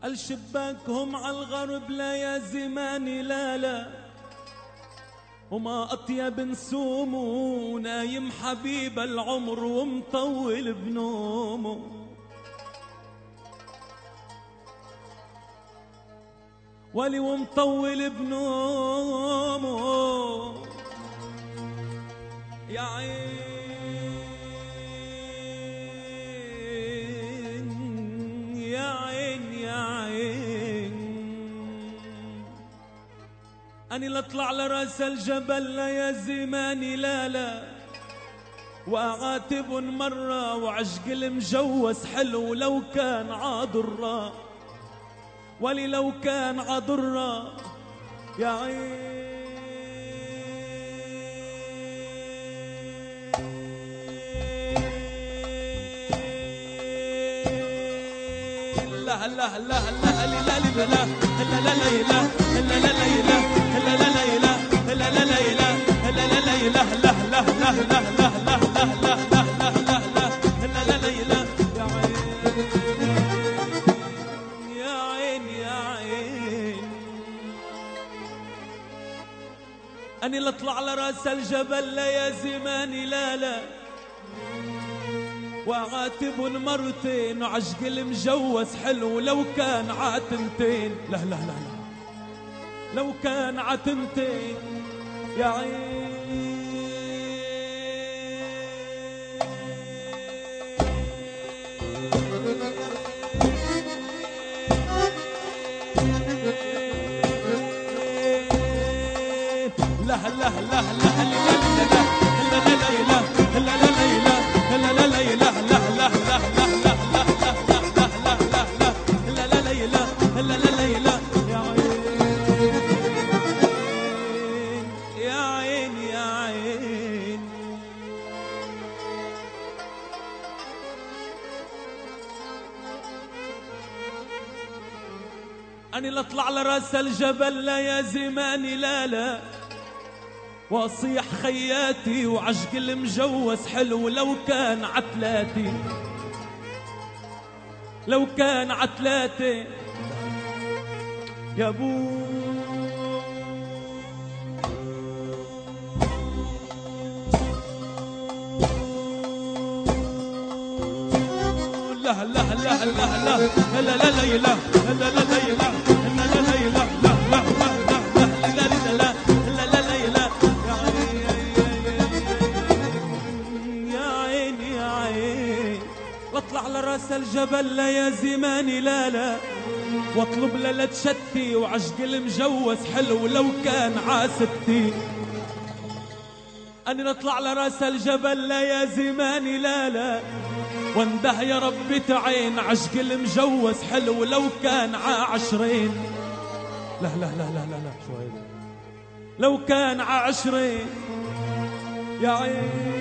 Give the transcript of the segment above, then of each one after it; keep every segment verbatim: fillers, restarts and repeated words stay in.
الشباكهم على الغرب لا يا زماني لا لا، وما أطيب نسومه ونايم حبيب العمر ومطول بنومه. ولي ومطول بنومه يا عين يا عين يا عين. أني لأطلع لراس الجبل لا يا زماني لا لا، وأعاتب مرة وعشق المجوز حلو لو كان عاضرة، ولي لو كان عضرة يا عين. لا لا لا لا لا لا لا لا لا لا لا لا أني لأطلع لراس الجبل لا يا زماني لا لا، وعاتب مرتين وعشق المجوز حلو لو كان عاتنتين. لا لا لا لا لو كان عاتنتين يا عين. لا لا لا لا لا لا لا لا لا أني لأطلع لراس الجبل لا يا زماني لا لا، واصيح خياتي وعشق المجوز حلو لو كان عتلاتي، لو كان عتلاتي يا بو. لا لا لا لا لا لا لا لا لا لا لا واطلع لراس الجبل لا يا زماني لا لا، واطلب للا تشتي وعشق المجوز حلو لو كان عاستي. أني نطلع لراس الجبل لا يا زماني لا لا، وانده يا ربي تعين عشق المجوز حلو لو كان عشرين. لا لا لا لا لا لا شوي لو كان عشرين يا عين.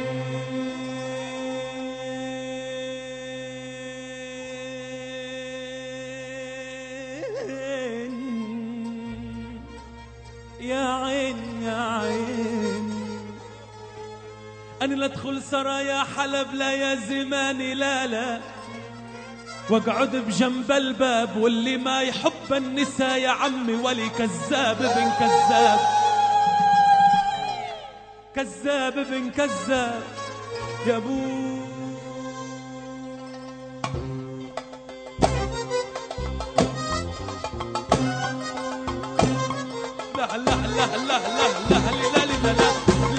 يا عين يا عين. أنا لأدخل سرايا حلب لا يا زماني لا لا، واقعد بجنب الباب واللي ما يحب النساء يا عمي ولي كذاب ابن كذاب، كذاب ابن كذاب يا ابو. لا لا لا لا لا لا لا لا لا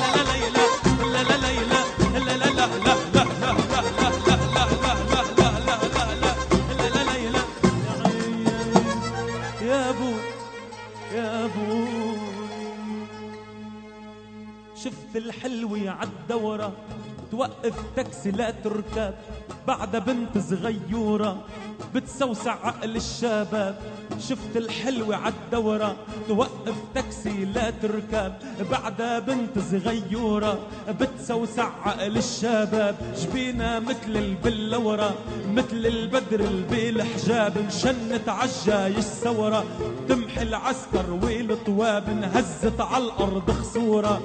شفت الحلوة عالدورة توقف تاكسي لا تركب، بعد بنت صغيورة بتسوسع عقل الشباب. شفت الحلوة عالدورة توقف تاكسي لا تركب، بعدها بنت صغيورة بتسوسع عقل الشباب. جبينا مثل البلورة مثل البدر البالحجاب، انشنت عالجايش ثورة تمحي العسكر والطواب، انهزت عالأرض خسورة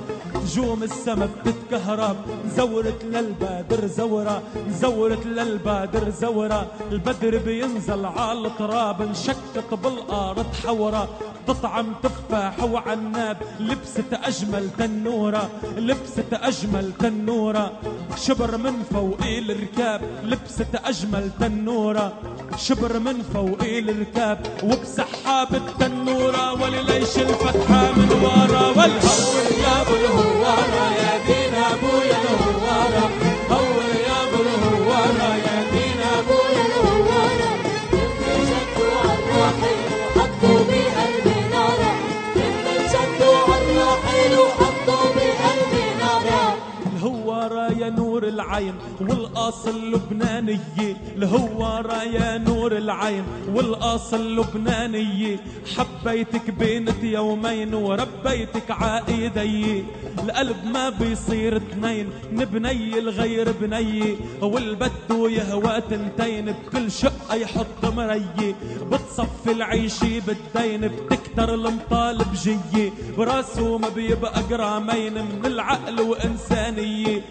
نجوم السما بتتكهرب، زورت للبدر زورة، زورت للبدر زورة، البدر بينزل على التراب انشكت بالارض حورة، تطعم تفاح وعناب لبست اجمل تنورة، لبست اجمل تنورة، شبر من فوقي الركاب لبست اجمل تنورة، شبر من فوقي الركاب وبسحاب التنورة، ولليش الفتحة من ورا والهور يا ابو الهوارة يا دين ابويا الهوارة، هور يا ابو الهوارة يا دين ابويا الهوارة، لما شدوا عالراحل وحطوا بقلبي نارا، لما شدوا عالراحل وحطوا بقلبي نارا. الهوارة يا نور العين والأصل لبنانية، الهوارة يا نور العين والأصل لبنانية، حبيتك بينت يومين وربيتك عايدي، القلب ما بيصير اتنين نبني الغير بني، والبدو يهوى تنتين بكل شقة يحط مرية، بتصفي العيشي بالدين بتكتر المطالب جية، براسه ما بيبقى جرامين من العقل وإنسانية،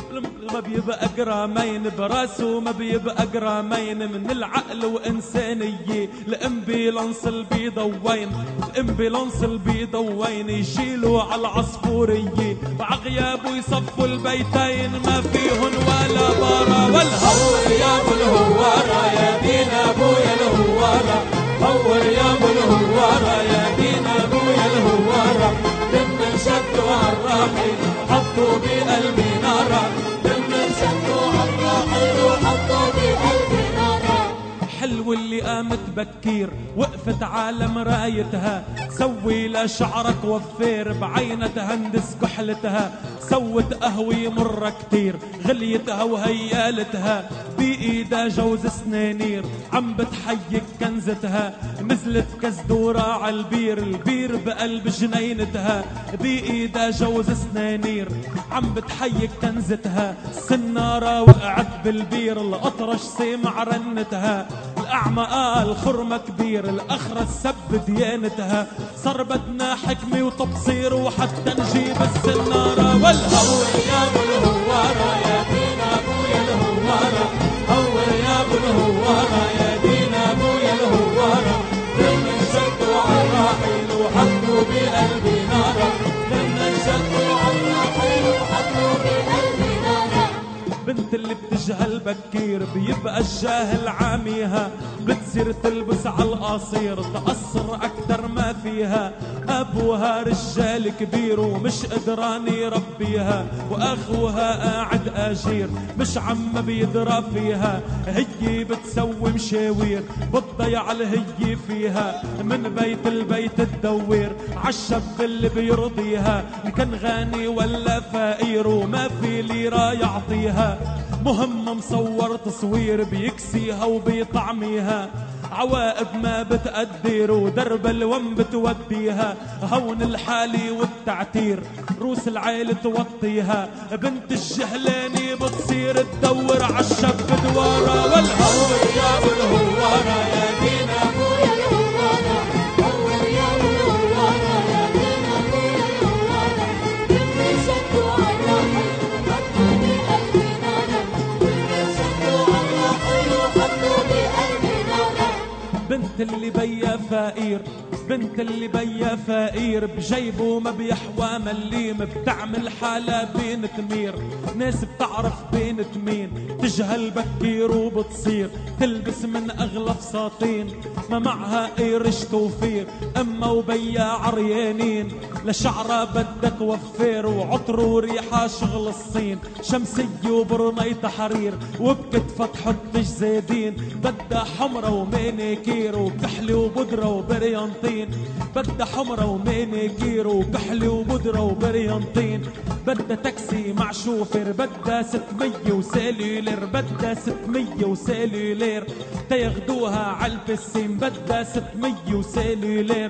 ما بيبقى جرامين براسه ما بيبقى جرامين من العقل وإنسانية، الامبيلانس البيضوين الامبيلانس البيضوين يشيلوا على العصفورية، وعغيابه يصفوا البيتين ما فيهن ولا بارا والهور يا ابو الهوارة يا دين ابويا الهوارة، هور يا ابو الهوارة يا دين ابويا الهوارة، لما شدوا عالراحل حطوا بقلبي نارا، لما شدوا عالراحل وحطوا بقلبي نارا. حلو اللي قامت بكير وقفت على مرايتها، سوي لشعرك وفير بعينة تهندس كحلتها، سوت قهوة مرة كتير غليتها وهيالتها، بإيدها جوز سنانير عم بتحيك كنزتها، نزلت كزدورة عالبير البير بقلب جنينتها، بإيدها جوز سنانير عم بتحيك كنزتها، السنارة وقعت بالبير الأطرش سمع رنتها، الأعمى قال خرمة كبير الأخرس سب ديانتها، صار بدنا حكمة وتبصير وحتى نجيب السنارة والهور يا ابو الهوارة يا دين ابويا الهوارة، هور يا ابو الهوارة يا دين ابويا الهوارة، لما شدوا عالراحل وحطوا بقلبي نارا، لما شدوا عالراحل وحطوا بقلبي نارا. بنت اللي بتجهل بكير بيبقى الجاهل عاميها، بتصير تلبس عالقصير تقصر اكتر ما فيها، ابوها رجال كبير ومش قدران يربيها، واخوها قاعد اجير مش عم بيدرى فيها، هي بتسوي مشاوير بتضيع الهي فيها، من بيت البيت تدور عالشاب اللي بيرضيها، ان كان غني ولا فقير وما في ليرة يعطيها، مهم مصور تصوير بيكسيها وبيطعميها، عواقب ما بتقدر ودرب الوم بتوديها، هون الحالي والتعتير روس العيل توطيها، بنت الجهلاني بتصير تدور عالشاب دوارة والهور يا ابو الهوارة يا دين ابويا الهوارة، هور يا ابو الهوارة يا دين ابويا الهوارة، لما شدوا عالراحل وحطوا بقلبي نارا، لما شدوا عالراحل وحطوا بقلبي نارا. بنت اللي بيا فقير بنت اللي بيا فقير بجيبه ما بيحوى مليم، بتعمل حالة بين تمير ناس بتعرف بين مين، تجهل بكير وبتصير تلبس من اغلى فساتين، ما معها قرش توفير اما وبيا عريانين، لشعرها بدك وفير وعطر وريحة شغل الصين، شمسية وبرنيطة حرير وبكتفة تحط زيدين، بدها حمرة ومانيكير وكحلة وبودرة وبريانتين، بدها حمرة ومانيكير وكحلة وبودرة وبريانتين، بدها تاكسي مع شوفر، بدها ستمية وسالولير، بدها ستمية وسالولير تياخدوها عالبسين، بدها ستمية وسالولير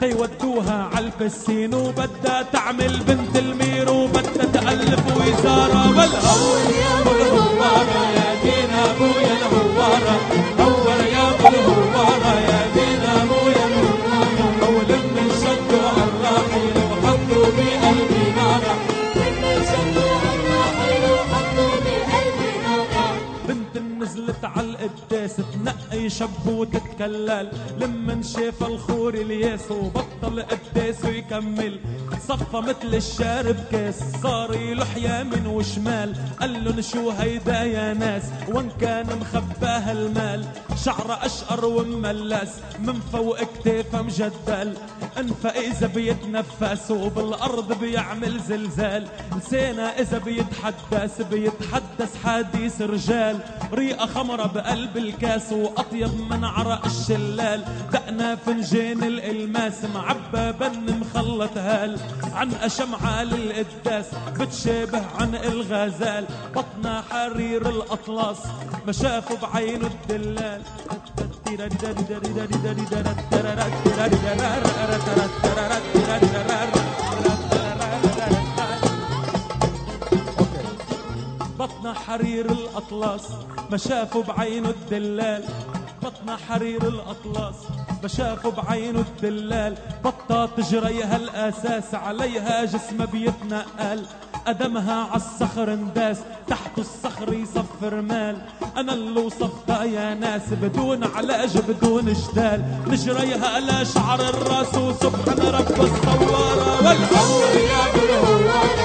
تيودوها عالبسين، وبدها تعمل بنت المير وبدها تألف وزارة والهور يا ابو الهوارة يا دين ابويا الهوارة، هور يا ابو الهوارة يا دين ابويا الهوارة، ولما شدوا عالراحل وحطوا بقلبي نارا، شب وتتكلل لمن شاف الخور الياس وبطل قداس ويكمل صفى مثل الشارب كاس صار يلح يمين وشمال قال لن شو هيدا يا ناس وان كان مخباه المال شعره اشقر ومملس من فوق كتافه مجدل انفى اذا بيتنفس وبالارض بيعمل زلزال لسانه اذا بيتحدث بيتحدث حديث رجال ريقه خمره بقلب الكاس واطيب من عرق الشلال دقنا فنجان الالماس معبى بن مخلط هال عن شمعة للقداس بتشابه عن الغزال بطنا حرير الاطلس ما شافوا بعينه الدلال بطنا حرير الاطلس ما شافوا بعينه الدلال بطنا حرير الاطلس ما شافوا بعينه الدلال بطة تجريها الاساس عليها جسمها بيتنقل قدمها عالصخر انداس تحت الصخر يصفر مال انا اللي وصفتها يا ناس بدون علاج بدون جدال نجريها على شعر الراس وسبحان رب الصوارة والامر يا بالهوارة